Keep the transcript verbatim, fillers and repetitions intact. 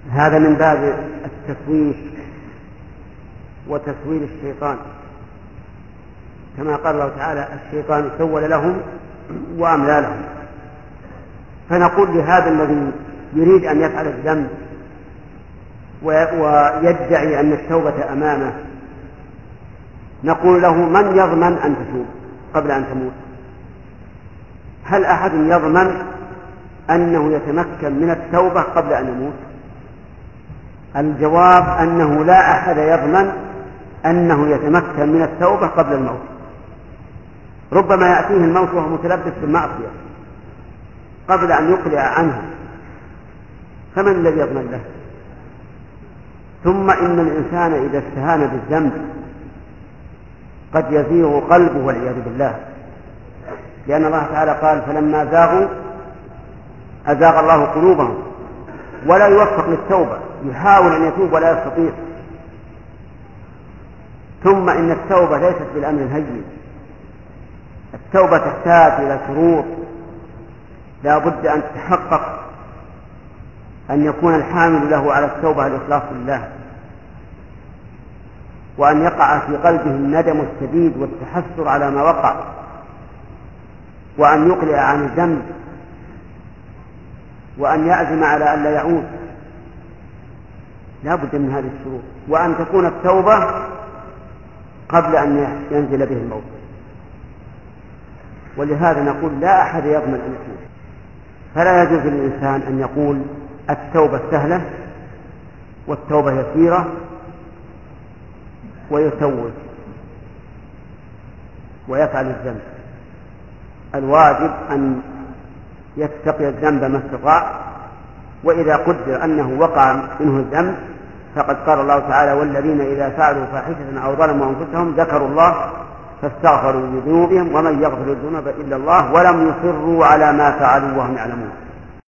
هذا من باب التسويف وتسويل الشيطان، كما قال الله تعالى الشيطان سول لهم وأملى لهم. فنقول لهذا الذي يريد أن يفعل الذنب ويدعي أن التوبة أمامه، نقول له من يضمن أن تتوب قبل أن تموت؟ هل أحد يضمن أنه يتمكن من التوبة قبل أن يموت؟ الجواب أنه لا أحد يضمن أنه يتمكن من التوبة قبل الموت. ربما يأتيه الموت وهو متلبس بالمعصية قبل أن يقلع عنه، فمن الذي يضمن له؟ ثم إن الإنسان إذا استهان بالذنب قد يزيغ قلبه والعياذ بالله، لأن الله تعالى قال فلما زاغوا أزاغ الله قلوبهم، ولا يوفق للتوبة، يحاول أن يتوب ولا يستطيع. ثم إن التوبة ليست بالأمر الهين، التوبة تحتاج إلى شروط لا بد أن تتحقق، أن يكون الحامل له على التوبة الإخلاص لله، وأن يقع في قلبه الندم الشديد والتحسر على ما وقع، وأن يقلع عن الذنب، وأن يعزم على أن لا يعود. لا بد من هذه الشروط، وأن تكون التوبة قبل أن ينزل به الموت. ولهذا نقول لا أحد يضمن أن يتوب، فلا يجوز للإنسان أن يقول التوبة سهلة والتوبة يسيرة ويتوب ويفعل الذنب. الواجب أن يتقي الذنب ما استطاع، وإذا قدر أنه وقع منه الذنب فقد قال الله تعالى والذين إذا فعلوا فاحشة أو ظلموا أنفسهم ذكروا الله فاستغفروا لذنوبهم ومن يغفر الذنوب إلا الله ولم يصروا على ما فعلوا وهم يعلمون.